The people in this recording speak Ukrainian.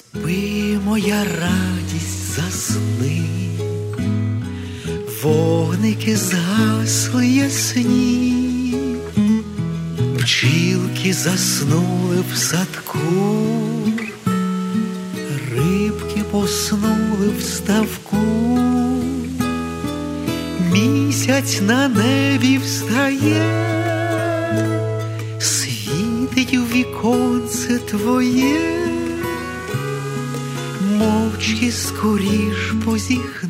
Спи, моя радість, засни, вогники згасли ясні, бджілки заснули в садку, рибки поснули в ставку, місяць на небі встає, світить у віконце твоє, мовчки скоріш позіхни.